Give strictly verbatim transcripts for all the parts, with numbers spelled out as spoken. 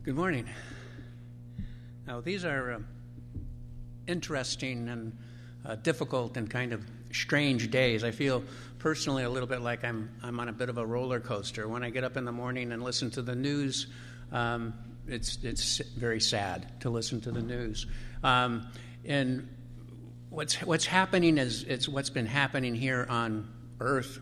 Good morning. Now, these are uh, interesting and uh, difficult and kind of strange days. I feel personally a little bit like I'm I'm on a bit of a roller coaster. When I get up in the morning and listen to the news, um, it's it's very sad to listen to the news. Um, and what's what's happening is it's what's been happening here on Earth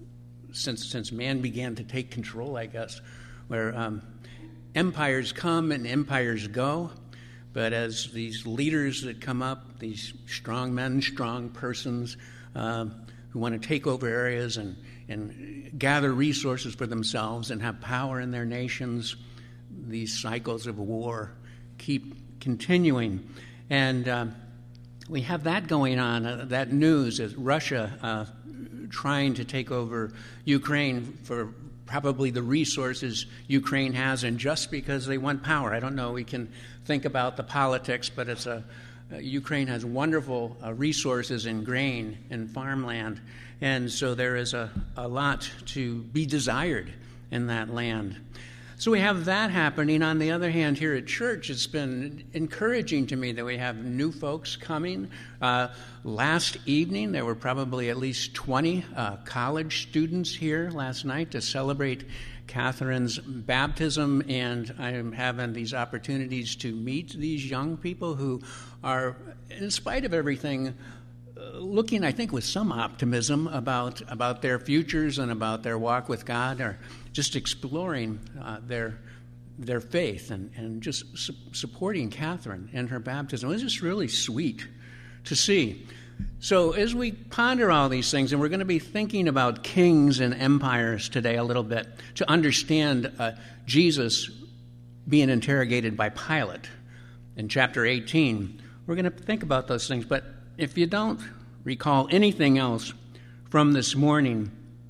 since since man began to take control, I guess, where um, empires come and empires go, but as these leaders that come up, these strong men, strong persons uh, who want to take over areas and, and gather resources for themselves and have power in their nations, these cycles of war keep continuing. And uh, we have that going on, uh, that news is Russia uh, trying to take over Ukraine for probably the resources Ukraine has, and just because they want power. I don't know, we can think about the politics, but it's a uh, Ukraine has wonderful uh, resources in grain and farmland, and so there is a, a lot to be desired in that land. So we have that happening. On the other hand, here at church, it's been encouraging to me that we have new folks coming. Uh, last evening, there were probably at least twenty uh, college students here last night to celebrate Catherine's baptism, and I'm having these opportunities to meet these young people who are, in spite of everything, uh, looking, I think, with some optimism about, about their futures and about their walk with God, or just exploring uh, their their faith and, and just su- supporting Catherine in her baptism. It was just really sweet to see. So as we ponder all these things, and we're going to be thinking about kings and empires today a little bit to understand uh, Jesus being interrogated by Pilate in chapter eighteen, we're going to think about those things. But if you don't recall anything else from this morning,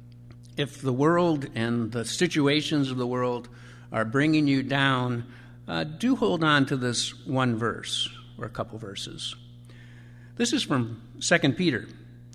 if the world and the situations of the world are bringing you down, uh, do hold on to this one verse or a couple verses. This is from Second Peter.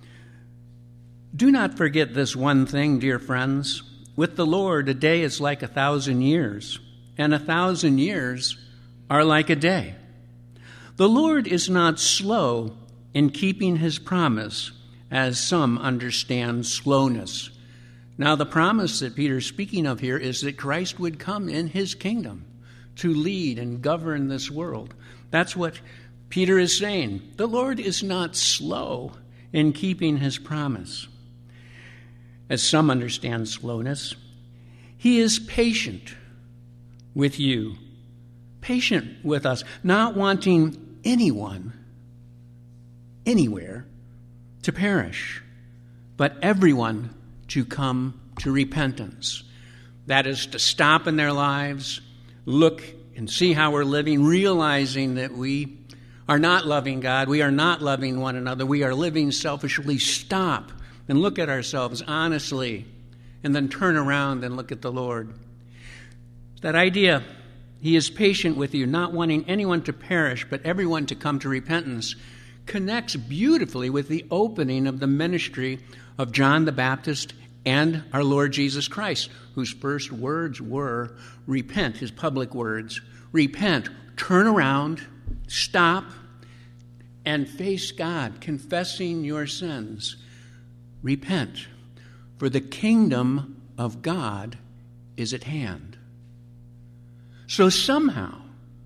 Do not forget this one thing, dear friends. With the Lord, a day is like a thousand years, and a thousand years are like a day. The Lord is not slow in keeping his promise, as some understand slowness. Now, the promise that Peter's speaking of here is that Christ would come in his kingdom to lead and govern this world. That's what Peter is saying. The Lord is not slow in keeping his promise, as some understand slowness. He is patient with you, patient with us, not wanting anyone, anywhere, to perish, but everyone to come to repentance. That is to stop in their lives, look and see how we're living, realizing that we are not loving God, we are not loving one another, we are living selfishly. Stop and look at ourselves honestly, and then turn around and look at the Lord. That idea, he is patient with you, not wanting anyone to perish, but everyone to come to repentance, connects beautifully with the opening of the ministry of John the Baptist and our Lord Jesus Christ, whose first words were, repent, his public words, repent, turn around, stop, and face God, confessing your sins. Repent, for the kingdom of God is at hand. So somehow,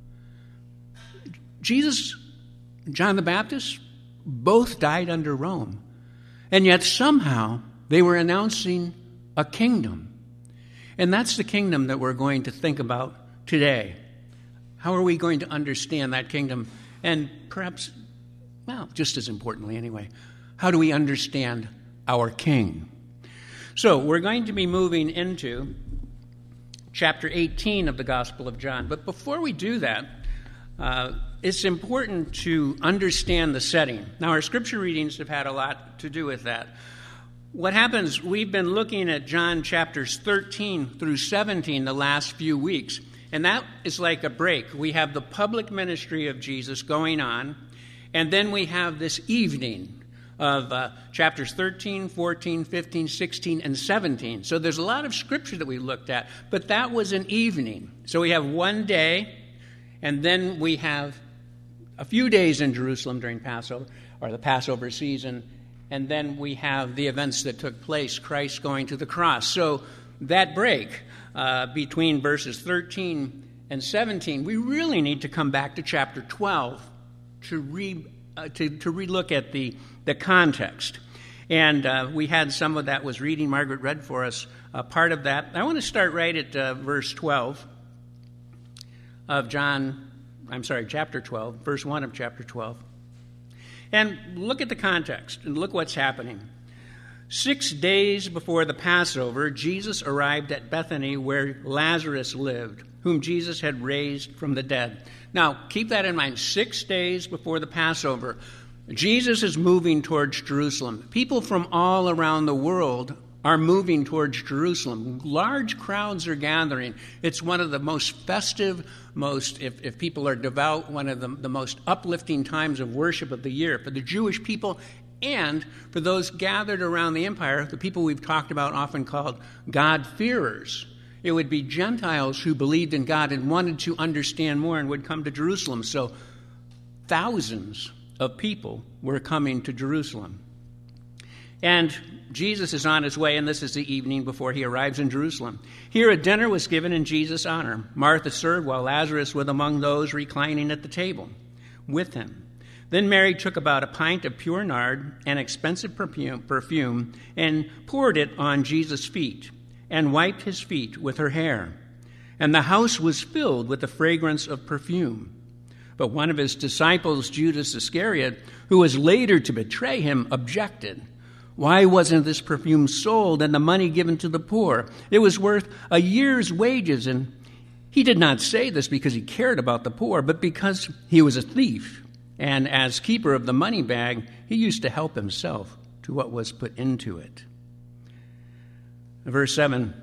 Jesus, John the Baptist, both died under Rome, and yet somehow they were announcing a kingdom. And that's the kingdom that we're going to think about today. How are we going to understand that kingdom? And perhaps, well, just as importantly anyway, how do we understand our King? So we're going to be moving into chapter eighteen of the Gospel of John. But before we do that, uh, it's important to understand the setting. Now, our scripture readings have had a lot to do with that. What happens, we've been looking at John chapters thirteen through seventeen the last few weeks, and that is like a break. We have the public ministry of Jesus going on, and then we have this evening, of uh, chapters thirteen, fourteen, fifteen, sixteen, and seventeen. So there's a lot of scripture that we looked at, but that was an evening. So we have one day, and then we have a few days in Jerusalem during Passover, or the Passover season, and then we have the events that took place, Christ going to the cross. So that break uh, between verses thirteen and seventeen, we really need to come back to chapter twelve to re uh, to, to relook at the, the context. And uh, we had some of that was reading. Margaret read for us uh, part of that. I want to start right at uh, verse twelve of John, I'm sorry, chapter twelve, verse one of chapter twelve. And look at the context, and look what's happening. Six days before the Passover, Jesus arrived at Bethany where Lazarus lived, whom Jesus had raised from the dead. Now, keep that in mind. Six days before the Passover, Jesus is moving towards Jerusalem. People from all around the world are moving towards Jerusalem. Large crowds are gathering. It's one of the most festive, most, if, if people are devout, one of the, the most uplifting times of worship of the year for the Jewish people and for those gathered around the empire, the people we've talked about often called God-fearers. It would be Gentiles who believed in God and wanted to understand more and would come to Jerusalem. So thousands of people were coming to Jerusalem. And Jesus is on his way, and this is the evening before he arrives in Jerusalem. Here a dinner was given in Jesus' honor. Martha served while Lazarus was among those reclining at the table with him. Then Mary took about a pint of pure nard, an expensive perfume, perfume, and poured it on Jesus' feet, and wiped his feet with her hair. And the house was filled with the fragrance of perfume. But one of his disciples, Judas Iscariot, who was later to betray him, objected. Why wasn't this perfume sold and the money given to the poor? It was worth a year's wages. And he did not say this because he cared about the poor, but because he was a thief. And as keeper of the money bag, he used to help himself to what was put into it. Verse seven.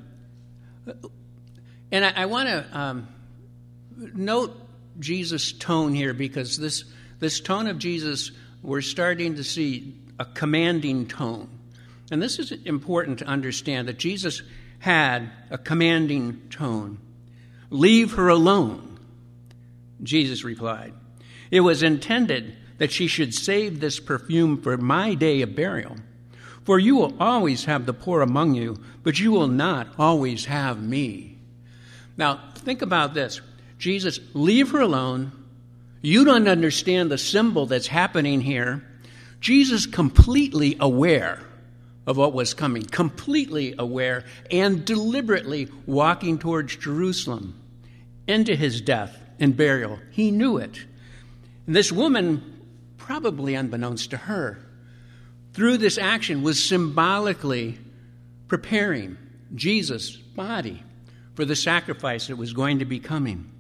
And I, I want to um, note Jesus' tone here, because this, this tone of Jesus, we're starting to see a commanding tone. And this is important to understand, that Jesus had a commanding tone. Leave her alone, Jesus replied. It was intended that she should save this perfume for my day of burial. For you will always have the poor among you, but you will not always have me. Now, think about this. Jesus, leave her alone. You don't understand the symbol that's happening here. Jesus completely aware of what was coming, completely aware, and deliberately walking towards Jerusalem into his death and burial. He knew it. And this woman, probably unbeknownst to her, through this action was symbolically preparing Jesus' body for the sacrifice that was going to be coming.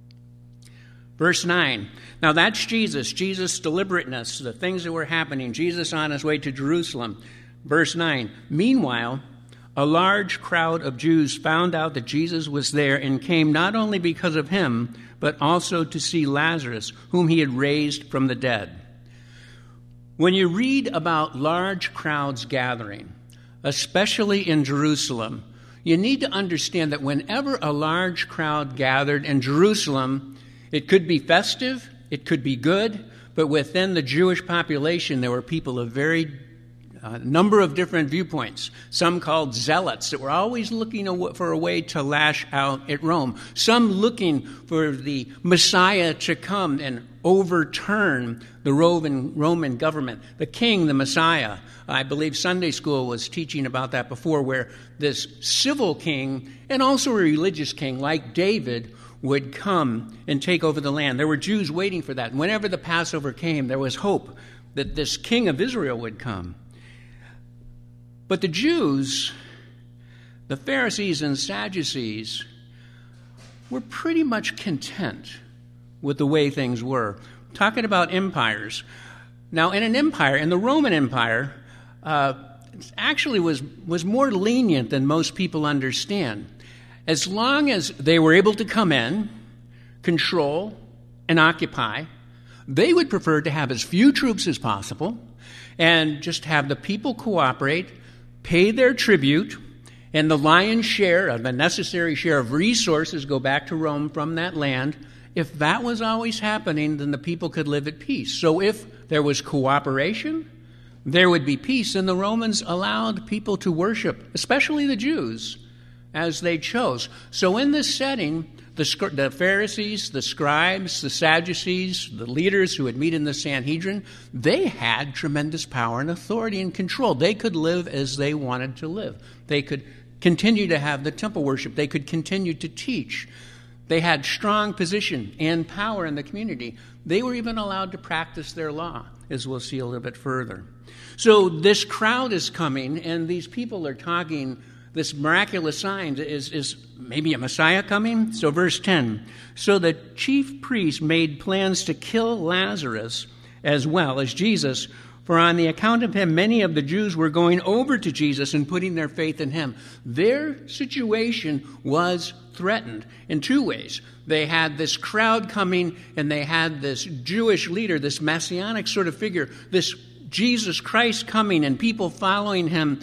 Verse nine. Now that's Jesus, Jesus' deliberateness, the things that were happening, Jesus on his way to Jerusalem. Verse nine. Meanwhile, a large crowd of Jews found out that Jesus was there and came not only because of him, but also to see Lazarus, whom he had raised from the dead. When you read about large crowds gathering, especially in Jerusalem, you need to understand that whenever a large crowd gathered in Jerusalem, it could be festive, it could be good, but within the Jewish population, there were people of very a number of different viewpoints. Some called zealots that were always looking for a way to lash out at Rome. Some looking for the Messiah to come and overturn the Roman, Roman government. The king, the Messiah. I believe Sunday school was teaching about that before, where this civil king and also a religious king like David would come and take over the land. There were Jews waiting for that. And whenever the Passover came, there was hope that this king of Israel would come. But the Jews, the Pharisees and Sadducees, were pretty much content with the way things were. Talking about empires. Now, in an empire, in the Roman Empire, uh, actually was, was more lenient than most people understand. As long as they were able to come in, control, and occupy, they would prefer to have as few troops as possible, and just have the people cooperate, pay their tribute, and the lion's share, of the necessary share of resources, go back to Rome from that land. If that was always happening, then the people could live at peace. So if there was cooperation, there would be peace. And the Romans allowed people to worship, especially the Jews, as they chose. So in this setting, the, the Pharisees, the scribes, the Sadducees, the leaders who would meet in the Sanhedrin, they had tremendous power and authority and control. They could live as they wanted to live. They could continue to have the temple worship. They could continue to teach. They had strong position and power in the community. They were even allowed to practice their law, as we'll see a little bit further. So this crowd is coming, and these people are talking this miraculous sign. Is, is maybe a Messiah coming? So verse ten, so the chief priests made plans to kill Lazarus as well as Jesus, for on the account of him, many of the Jews were going over to Jesus and putting their faith in him. Their situation was threatened in two ways. They had this crowd coming, and they had this Jewish leader, this messianic sort of figure, this Jesus Christ coming, and people following him.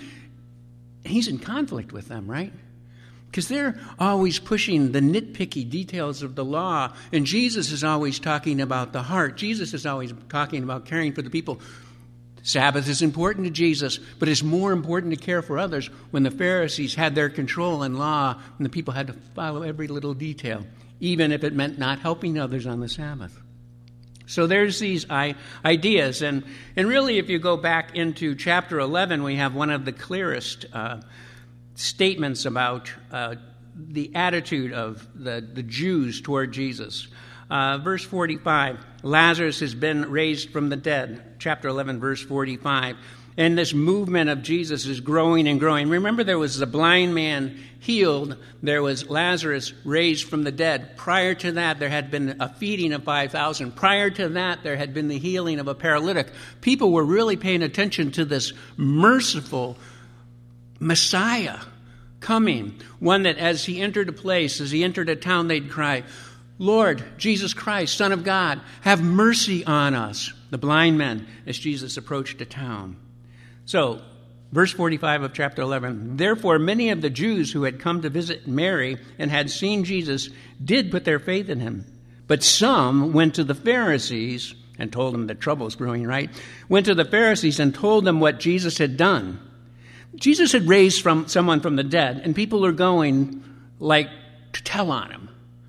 He's in conflict with them, right? Because they're always pushing the nitpicky details of the law, and Jesus is always talking about the heart. Jesus is always talking about caring for the people. Sabbath is important to Jesus, but it's more important to care for others. When the Pharisees had their control and law, and the people had to follow every little detail, even if it meant not helping others on the Sabbath. So there's these ideas, and, and really if you go back into chapter eleven, we have one of the clearest uh, statements about uh, the attitude of the, the Jews toward Jesus. Uh, verse forty-five, Lazarus has been raised from the dead. Chapter eleven, verse forty-five. And this movement of Jesus is growing and growing. Remember, there was the blind man healed. There was Lazarus raised from the dead. Prior to that, there had been a feeding of five thousand. Prior to that, there had been the healing of a paralytic. People were really paying attention to this merciful Messiah coming. One that as he entered a place, as he entered a town, they'd cry, Lord, Jesus Christ, Son of God, have mercy on us. The blind men, as Jesus approached a town. So, verse forty-five of chapter eleven, therefore many of the Jews who had come to visit Mary and had seen Jesus did put their faith in him. But some went to the Pharisees and told them the trouble was growing, right? Went to the Pharisees and told them what Jesus had done. Jesus had raised from someone from the dead, and people are going like to tell on him.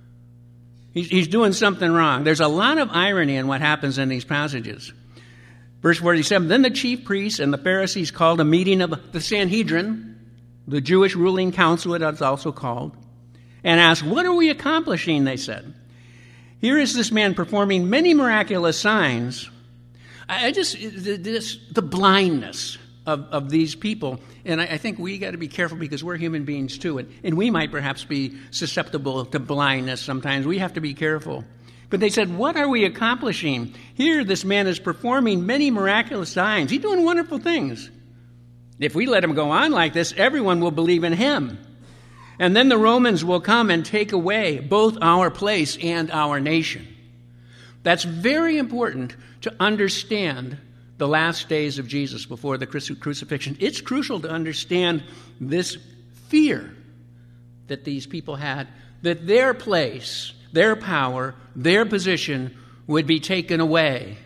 He's, he's doing something wrong. There's a lot of irony in what happens in these passages. Verse forty-seven, then the chief priests and the Pharisees called a meeting of the Sanhedrin, the Jewish ruling council it is also called, and asked, what are we accomplishing, they said. Here is this man performing many miraculous signs. I just, this, the blindness of, of these people, and I, I think we got to be careful because we're human beings too, and, and we might perhaps be susceptible to blindness sometimes. We have to be careful. But they said, what are we accomplishing? Here this man is performing many miraculous signs. He's doing wonderful things. If we let him go on like this, everyone will believe in him. And then the Romans will come and take away both our place and our nation. That's very important to understand the last days of Jesus before the crucifixion. It's crucial to understand this fear that these people had, that their place, their power, their position would be taken away.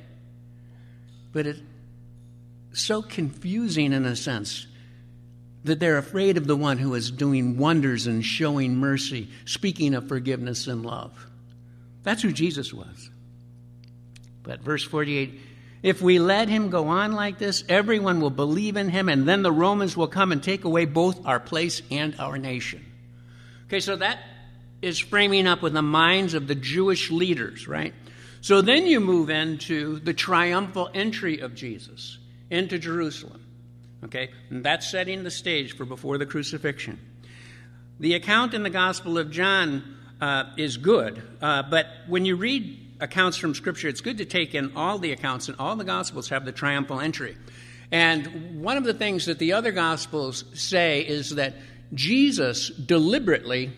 But it's so confusing in a sense that they're afraid of the one who is doing wonders and showing mercy, speaking of forgiveness and love. That's who Jesus was. But verse forty-eight, if we let him go on like this, everyone will believe in him, and then the Romans will come and take away both our place and our nation. Okay, so that is framing up with the minds of the Jewish leaders, right? So then you move into the triumphal entry of Jesus into Jerusalem. Okay, and that's setting the stage for before the crucifixion. The account in the Gospel of John uh, is good, uh, but when you read accounts from Scripture, it's good to take in all the accounts, and all the Gospels have the triumphal entry. And one of the things that the other Gospels say is that Jesus deliberately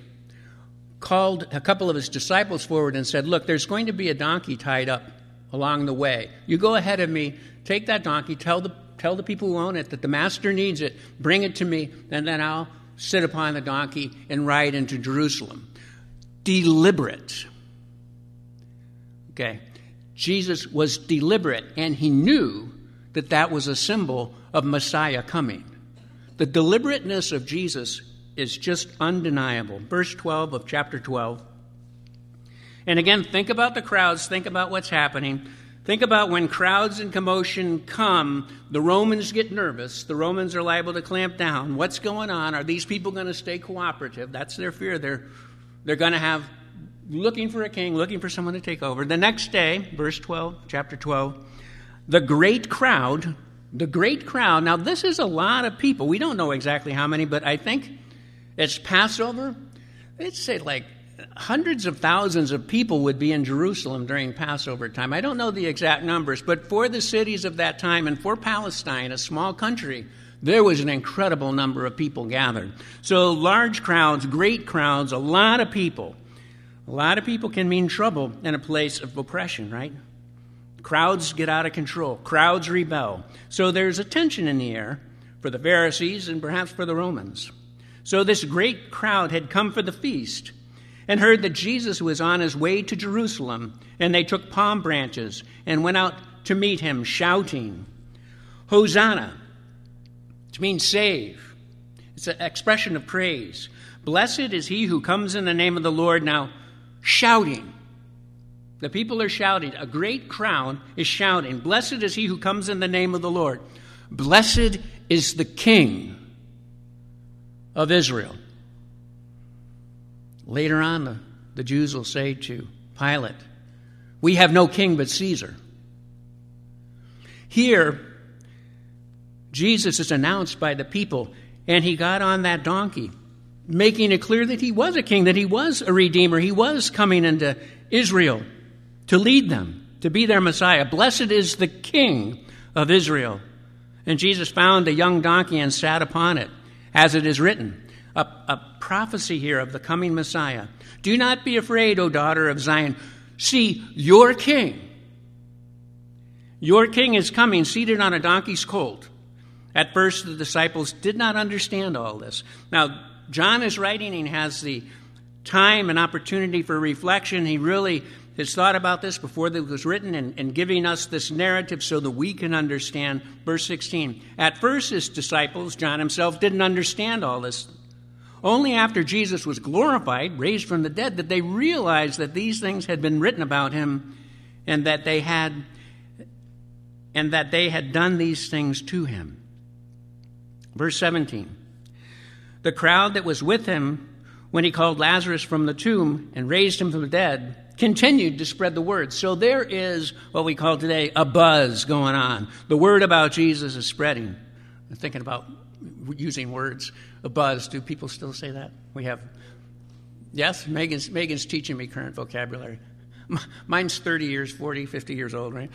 called a couple of his disciples forward and said, look, there's going to be a donkey tied up along the way. You go ahead of me, take that donkey, tell the Tell the people who own it that the master needs it. Bring it to me, and then I'll sit upon the donkey and ride into Jerusalem. Deliberate. Okay. Jesus was deliberate, and he knew that that was a symbol of Messiah coming. The deliberateness of Jesus is just undeniable. Verse twelve of chapter twelve. And again, think about the crowds. Think about what's happening. Think about when crowds and commotion come, the Romans get nervous. The Romans are liable to clamp down. What's going on? Are these people going to stay cooperative? That's their fear. They're, they're going to have, looking for a king, looking for someone to take over. The next day, verse twelve, chapter twelve, the great crowd, the great crowd. Now, this is a lot of people. We don't know exactly how many, but I think it's Passover. They'd say like hundreds of thousands of people would be in Jerusalem during Passover time. I don't know the exact numbers, but for the cities of that time and for Palestine, a small country, there was an incredible number of people gathered. So large crowds, great crowds, a lot of people. A lot of people can mean trouble in a place of oppression, right? Crowds get out of control. Crowds rebel. So there's a tension in the air for the Pharisees and perhaps for the Romans. So this great crowd had come for the feast and heard that Jesus was on his way to Jerusalem, and they took palm branches and went out to meet him, shouting, Hosanna, which means save. It's an expression of praise. Blessed is he who comes in the name of the Lord. Now, shouting. The people are shouting. A great crowd is shouting. Blessed is he who comes in the name of the Lord. Blessed is the King of Israel. Later on, the, the Jews will say to Pilate, we have no king but Caesar. Here, Jesus is announced by the people, and he got on that donkey, making it clear that he was a king, that he was a redeemer. He was coming into Israel to lead them, to be their Messiah. Blessed is the King of Israel. And Jesus found a young donkey and sat upon it, as it is written. A, a prophecy here of the coming Messiah. Do not be afraid, O daughter of Zion. See, your king, your king is coming, seated on a donkey's colt. At first, the disciples did not understand all this. Now, John is writing and has the time and opportunity for reflection. He really has thought about this before it was written and, and giving us this narrative so that we can understand. Verse sixteen. At first, his disciples, John himself, didn't understand all this. Only after Jesus was glorified, raised from the dead, did they realize that these things had been written about him and that they had and that they had done these things to him. Verse seventeen. The crowd that was with him when he called Lazarus from the tomb and raised him from the dead continued to spread the word. So there is what we call today a buzz going on. The word about Jesus is spreading. I'm thinking about using words. A buzz. Do people still say that? We have. Yes? Megan's, Megan's teaching me current vocabulary. Mine's thirty years, forty, fifty years old, right?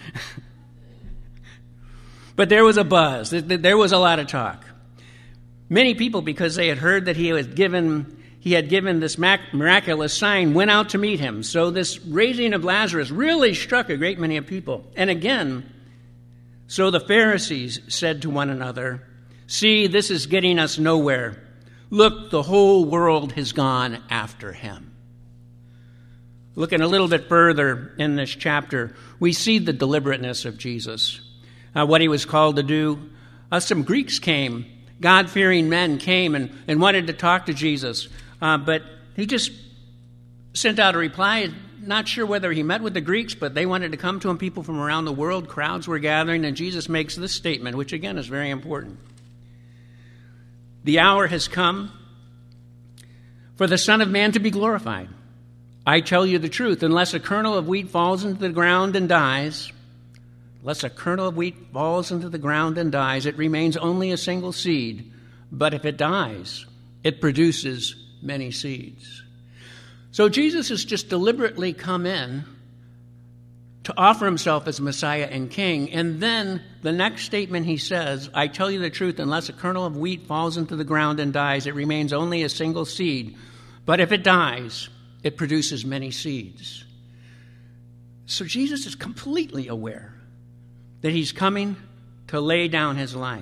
But there was a buzz. There was a lot of talk. Many people, because they had heard that he was given, he had given this miraculous sign, went out to meet him. So this raising of Lazarus really struck a great many of people. And again, so the Pharisees said to one another, see, this is getting us nowhere. Look, the whole world has gone after him. Looking a little bit further in this chapter, we see the deliberateness of Jesus, uh, what he was called to do. Uh, some Greeks came, God-fearing men came and, and wanted to talk to Jesus, uh, but he just sent out a reply. Not sure whether he met with the Greeks, but they wanted to come to him, people from around the world. Crowds were gathering, and Jesus makes this statement, which again is very important. The hour has come for the Son of Man to be glorified. I tell you the truth, unless a kernel of wheat falls into the ground and dies, unless a kernel of wheat falls into the ground and dies, it remains only a single seed. But if it dies, it produces many seeds. So Jesus has just deliberately come in to offer himself as Messiah and King. And then the next statement he says, I tell you the truth, unless a kernel of wheat falls into the ground and dies, it remains only a single seed. But if it dies, it produces many seeds. So Jesus is completely aware that he's coming to lay down his life.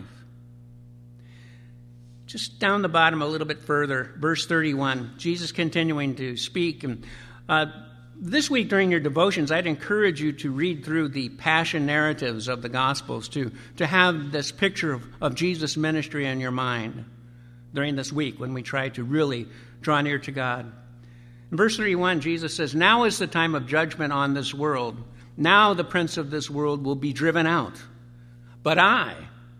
Just down the bottom a little bit further, verse thirty-one, Jesus continuing to speak. And uh, this week during your devotions, I'd encourage you to read through the passion narratives of the Gospels, to, to have this picture of, of Jesus' ministry in your mind during this week when we try to really draw near to God. In verse thirty-one, Jesus says, "Now is the time of judgment on this world. Now the prince of this world will be driven out. But I,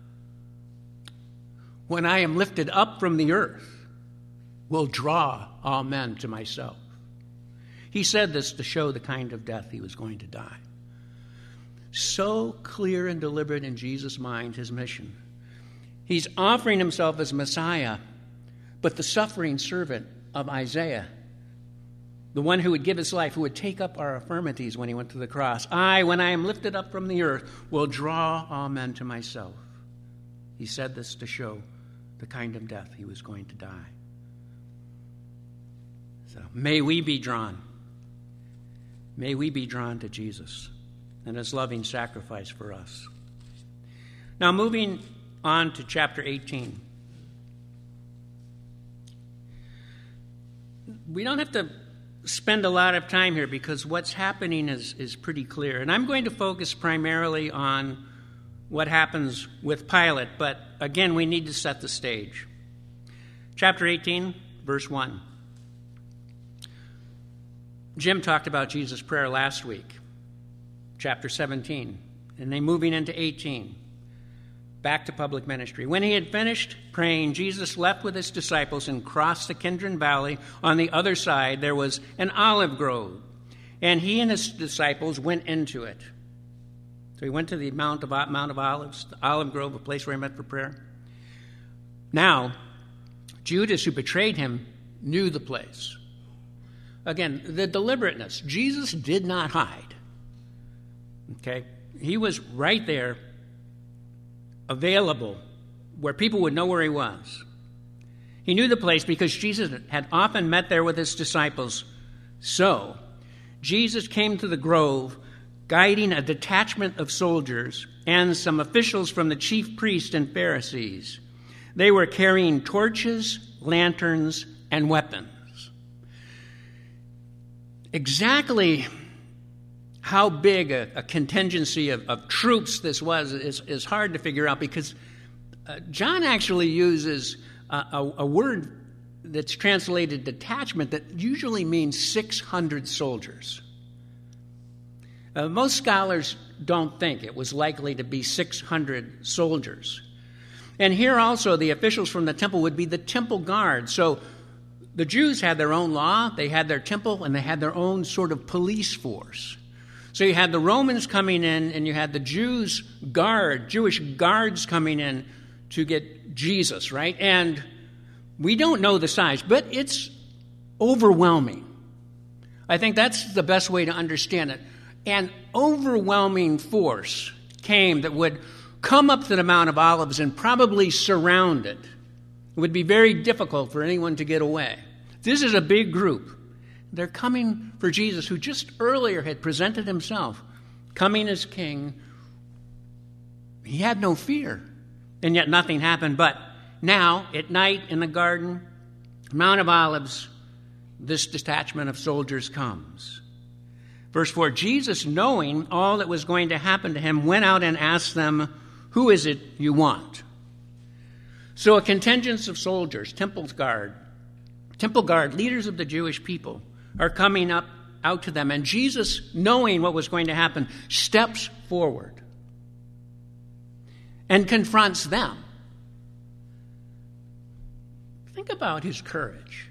when I am lifted up from the earth, will draw all men to myself." He said this to show the kind of death he was going to die. So clear and deliberate in Jesus' mind, his mission. He's offering himself as Messiah, but the suffering servant of Isaiah, the one who would give his life, who would take up our infirmities when he went to the cross. "I, when I am lifted up from the earth, will draw all men to myself." He said this to show the kind of death he was going to die. So may we be drawn. May we be drawn to Jesus and his loving sacrifice for us. Now, moving on to chapter eighteen. We don't have to spend a lot of time here because what's happening is, is pretty clear. And I'm going to focus primarily on what happens with Pilate, but again, we need to set the stage. Chapter eighteen, verse one. Jim talked about Jesus' prayer last week, chapter seventeen, and then moving into eighteen, back to public ministry. When he had finished praying, Jesus left with his disciples and crossed the Kidron Valley. On the other side, there was an olive grove, and he and his disciples went into it. So he went to the Mount of, Mount of Olives, the olive grove, a place where he met for prayer. Now, Judas, who betrayed him, knew the place. Again, the deliberateness. Jesus did not hide. Okay? He was right there, available, where people would know where he was. He knew the place because Jesus had often met there with his disciples. So, Jesus came to the grove, guiding a detachment of soldiers and some officials from the chief priests and Pharisees. They were carrying torches, lanterns, and weapons. Exactly how big a, a contingency of, of troops this was is, is hard to figure out because uh, John actually uses a, a, a word that's translated detachment that usually means six hundred soldiers. Uh, most scholars don't think it was likely to be six hundred soldiers. And here also the officials from the temple would be the temple guard. So the Jews had their own law, they had their temple, and they had their own sort of police force. So you had the Romans coming in, and you had the Jews guard, Jewish guards coming in to get Jesus, right? And we don't know the size, but it's overwhelming. I think that's the best way to understand it. An overwhelming force came that would come up to the Mount of Olives and probably surround it. It would be very difficult for anyone to get away. This is a big group. They're coming for Jesus, who just earlier had presented himself, coming as king. He had no fear, and yet nothing happened. But now, at night in the garden, Mount of Olives, this detachment of soldiers comes. Verse four, Jesus, knowing all that was going to happen to him, went out and asked them, "Who is it you want?" So a contingent of soldiers, temple guard, temple guard, leaders of the Jewish people, are coming up out to them. And Jesus, knowing what was going to happen, steps forward and confronts them. Think about his courage.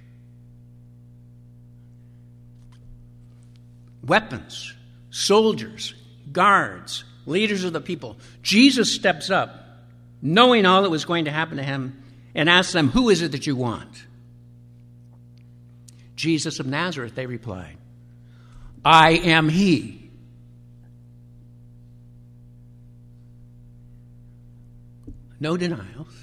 Weapons, soldiers, guards, leaders of the people. Jesus steps up, knowing all that was going to happen to him, and asks them, "Who is it that you want?" "Jesus of Nazareth," they replied. "I am he." No denials.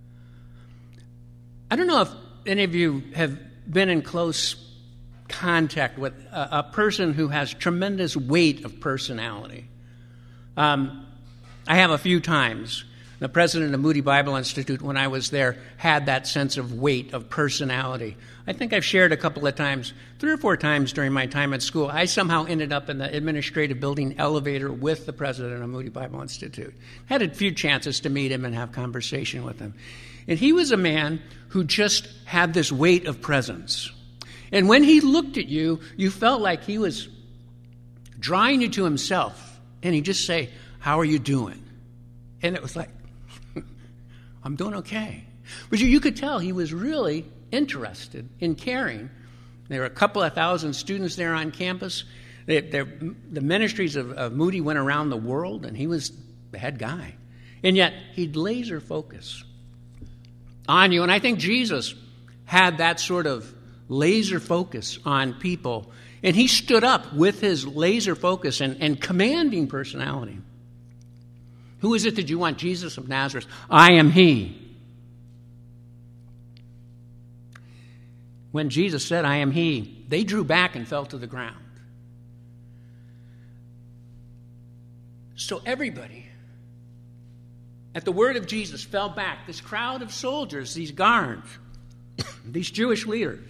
I don't know if any of you have been in close contact with a, a person who has tremendous weight of personality. Um, I have a few times. The president of Moody Bible Institute, when I was there, had that sense of weight, of personality. I think I've shared a couple of times, three or four times during my time at school, I somehow ended up in the administrative building elevator with the president of Moody Bible Institute. Had a few chances to meet him and have conversation with him. And he was a man who just had this weight of presence. And when he looked at you, you felt like he was drawing you to himself. And he'd just say, "How are you doing?" And it was like, "I'm doing okay." But you, you could tell he was really interested in caring. There were a couple of thousand students there on campus. They, the ministries of, of Moody went around the world, and he was the head guy. And yet, he'd laser focus on you. And I think Jesus had that sort of laser focus on people. And he stood up with his laser focus and, and commanding personality. "Who is it that you want?" "Jesus of Nazareth. I am he." When Jesus said, "I am he," they drew back and fell to the ground. So everybody, at the word of Jesus, fell back. This crowd of soldiers, these guards, these Jewish leaders.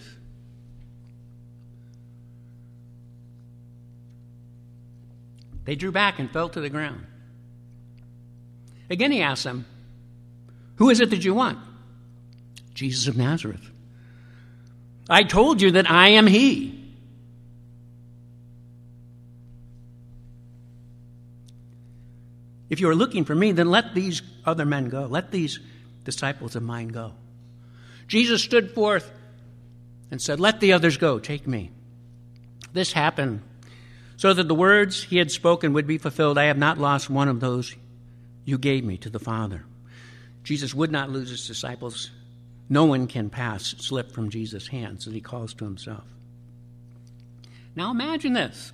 They drew back and fell to the ground. Again, he asked them, "Who is it that you want?" "Jesus of Nazareth. I told you that I am he." "If you are looking for me, then let these other men go. Let these disciples of mine go." Jesus stood forth and said, "Let the others go. Take me." This happened so that the words he had spoken would be fulfilled. "I have not lost one of those you gave me to the Father." Jesus would not lose his disciples. No one can pass, slip from Jesus' hands that he calls to himself. Now imagine this.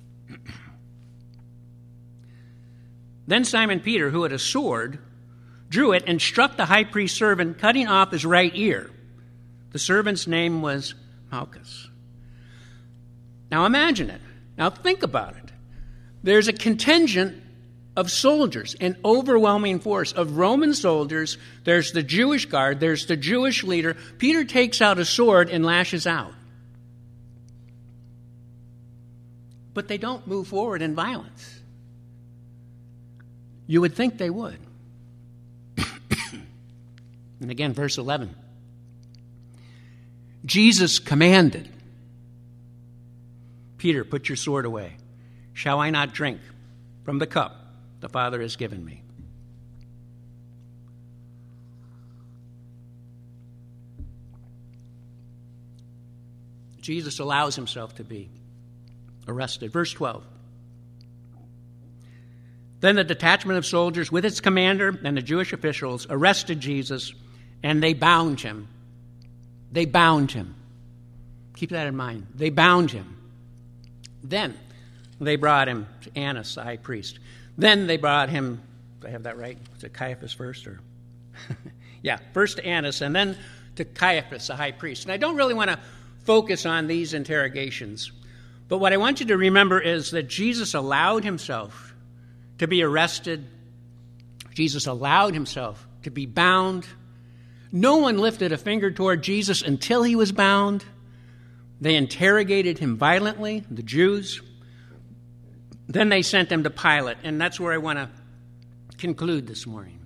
Then Simon Peter, who had a sword, drew it and struck the high priest's servant, cutting off his right ear. The servant's name was Malchus. Now imagine it. Now think about it. There's a contingent of soldiers, an overwhelming force of Roman soldiers. There's the Jewish guard. There's the Jewish leader. Peter takes out a sword and lashes out. But they don't move forward in violence. You would think they would. And again, verse eleven. Jesus commanded, "Peter, put your sword away. Shall I not drink from the cup the Father has given me?" Jesus allows himself to be arrested. Verse twelve. Then the detachment of soldiers with its commander and the Jewish officials arrested Jesus, and they bound him. They bound him. Keep that in mind. They bound him. Then they brought him to Annas, the high priest. Then they brought him, do I have that right? Was it Caiaphas first? or Yeah, first to Annas, and then to Caiaphas, the high priest. And I don't really want to focus on these interrogations, but what I want you to remember is that Jesus allowed himself to be arrested. Jesus allowed himself to be bound. No one lifted a finger toward Jesus until he was bound. They interrogated him violently, the Jews. Then they sent him to Pilate, and that's where I want to conclude this morning.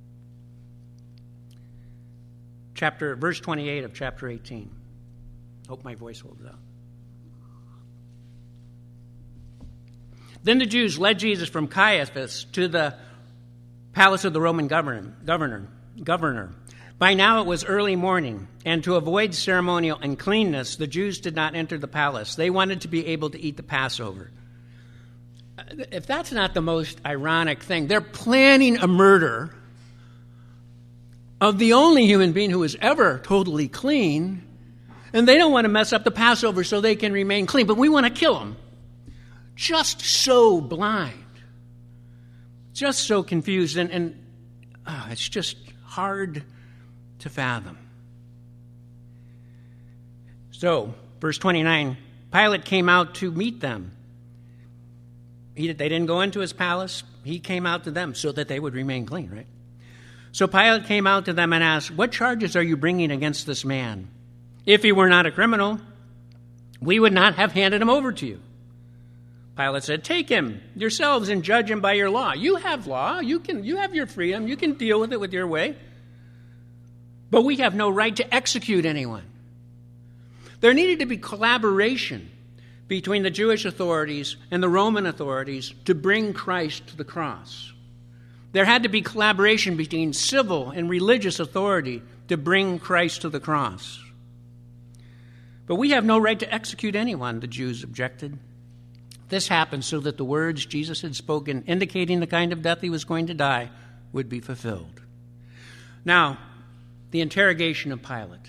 Chapter, verse twenty-eight of chapter eighteen. Hope my voice holds out. Then the Jews led Jesus from Caiaphas to the palace of the Roman governor. governor, governor. By now it was early morning, and to avoid ceremonial uncleanness, the Jews did not enter the palace. They wanted to be able to eat the Passover. If that's not the most ironic thing, they're planning a murder of the only human being who was ever totally clean, and they don't want to mess up the Passover so they can remain clean, but we want to kill them. Just so blind, just so confused, and, and oh, it's just hard to fathom. So, verse twenty-nine, Pilate came out to meet them. He, they didn't go into his palace. he came out to them so that they would remain clean, right? So Pilate came out to them and asked, "What charges are you bringing against this man? If he were not a criminal, we would not have handed him over to you." Pilate said, "Take him yourselves and judge him by your law. You have law. You can, you have your freedom. You can deal with it with your way. But we have no right to execute anyone." There needed to be collaboration between the Jewish authorities and the Roman authorities to bring Christ to the cross. There had to be collaboration between civil and religious authority to bring Christ to the cross. "But we have no right to execute anyone," the Jews objected. This happened so that the words Jesus had spoken, indicating the kind of death he was going to die, would be fulfilled. Now, the interrogation of Pilate.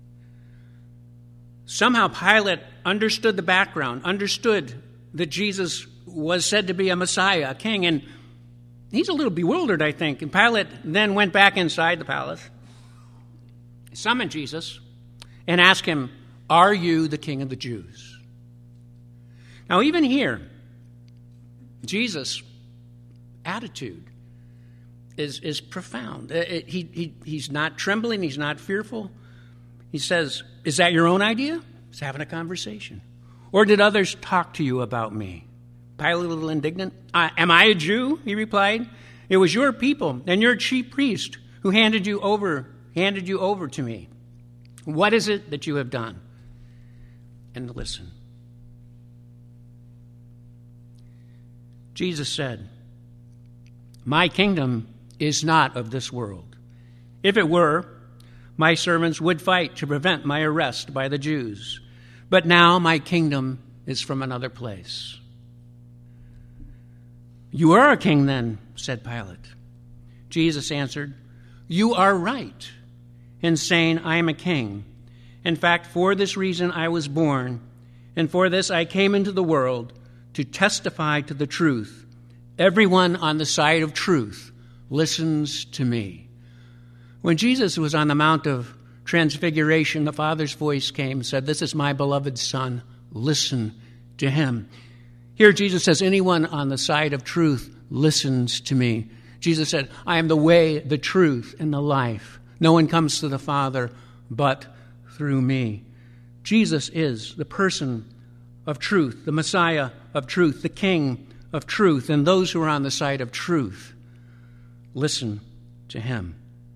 Somehow Pilate understood the background, understood that Jesus was said to be a Messiah, a king, and he's a little bewildered, I think. And Pilate then went back inside the palace, summoned Jesus, and asked him, "Are you the King of the Jews?" Now, even here, Jesus' attitude is, is profound. It, he, he, he's not trembling. He's not fearful. He says, "Is that your own idea?" He's having a conversation. "Or did others talk to you about me?" Pilate, a little indignant. Uh, "Am I a Jew?" he replied. "It was your people and your chief priest who handed you over, handed you over to me. What is it that you have done?" And listen. Jesus said, "My kingdom is not of this world. If it were, my servants would fight to prevent my arrest by the Jews. But now my kingdom is from another place." "You are a king then," said Pilate. Jesus answered, "You are right in saying I am a king. In fact, for this reason I was born, and for this I came into the world, to testify to the truth. Everyone on the side of truth listens to me." When Jesus was on the Mount of Transfiguration, the Father's voice came and said, "This is my beloved Son. Listen to him." Here Jesus says, anyone on the side of truth listens to me. Jesus said, "I am the way, the truth, and the life. No one comes to the Father but through me." Jesus is the person of truth, the Messiah of truth, the King of truth, and those who are on the side of truth listen to him.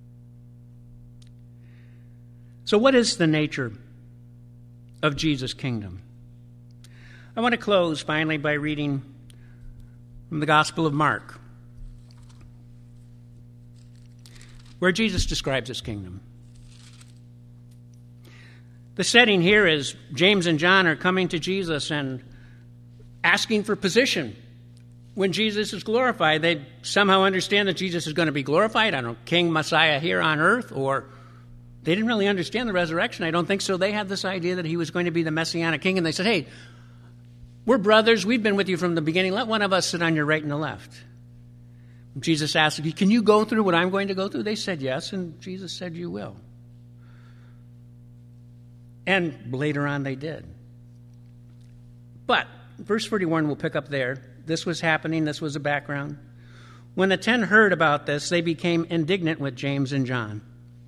So what is the nature of Jesus' kingdom? I want to close finally by reading from the Gospel of Mark, where Jesus describes his kingdom. The setting here is James and John are coming to Jesus and asking for position. When Jesus is glorified, they somehow understand that Jesus is going to be glorified. I don't know, King, Messiah here on earth, or they didn't really understand the resurrection. I don't think so. They had this idea that he was going to be the Messianic king, and they said, "Hey, we're brothers. We've been with you from the beginning. Let one of us sit on your right and the left." Jesus asked, "Can you go through what I'm going to go through?" They said yes, and Jesus said, "You will." And later on they did. But verse forty-one, we'll pick up there. This was happening. This was the background. When the ten heard about this, they became indignant with James and John.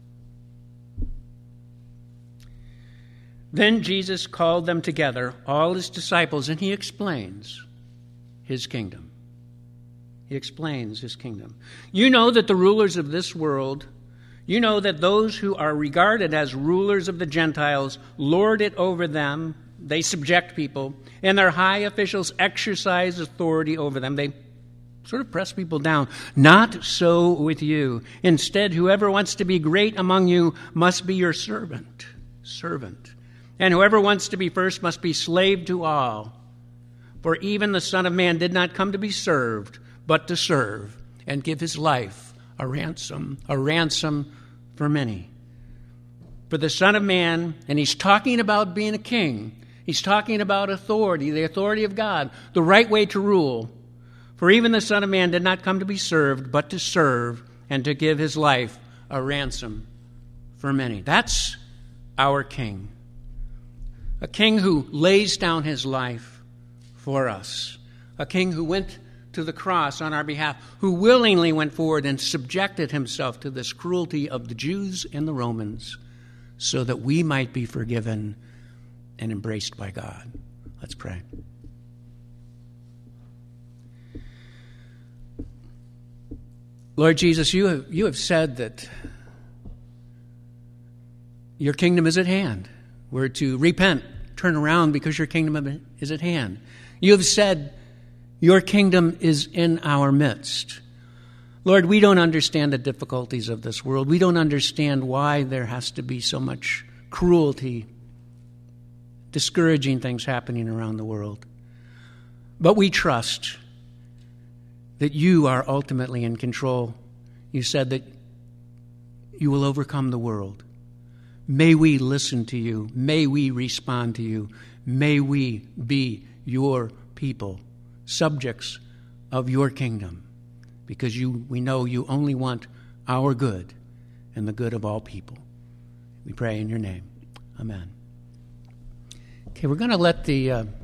Then Jesus called them together, all his disciples, and he explains his kingdom. He explains his kingdom. "You know that the rulers of this world, you know that those who are regarded as rulers of the Gentiles lord it over them. They subject people, and their high officials exercise authority over them. They sort of press people down. Not so with you. Instead, whoever wants to be great among you must be your servant. Servant. And whoever wants to be first must be slave to all. For even the Son of Man did not come to be served, but to serve, and give his life a ransom, a ransom for many. For the Son of Man," and he's talking about being a king, he's talking about authority, the authority of God, the right way to rule. "For even the Son of Man did not come to be served, but to serve, and to give his life a ransom for many." That's our king. A king who lays down his life for us. A king who went to the cross on our behalf, who willingly went forward and subjected himself to this cruelty of the Jews and the Romans so that we might be forgiven and embraced by God. Let's pray. Lord Jesus, you have, you have said that your kingdom is at hand. We're to repent, turn around because your kingdom is at hand. You have said your kingdom is in our midst. Lord, we don't understand the difficulties of this world. We don't understand why there has to be so much cruelty, discouraging things happening around the world. But we trust that you are ultimately in control. You said that you will overcome the world. May we listen to you. May we respond to you. May we be your people, subjects of your kingdom, because you, we know you only want our good and the good of all people. We pray in your name. Amen. Okay, we're going to let the... Uh,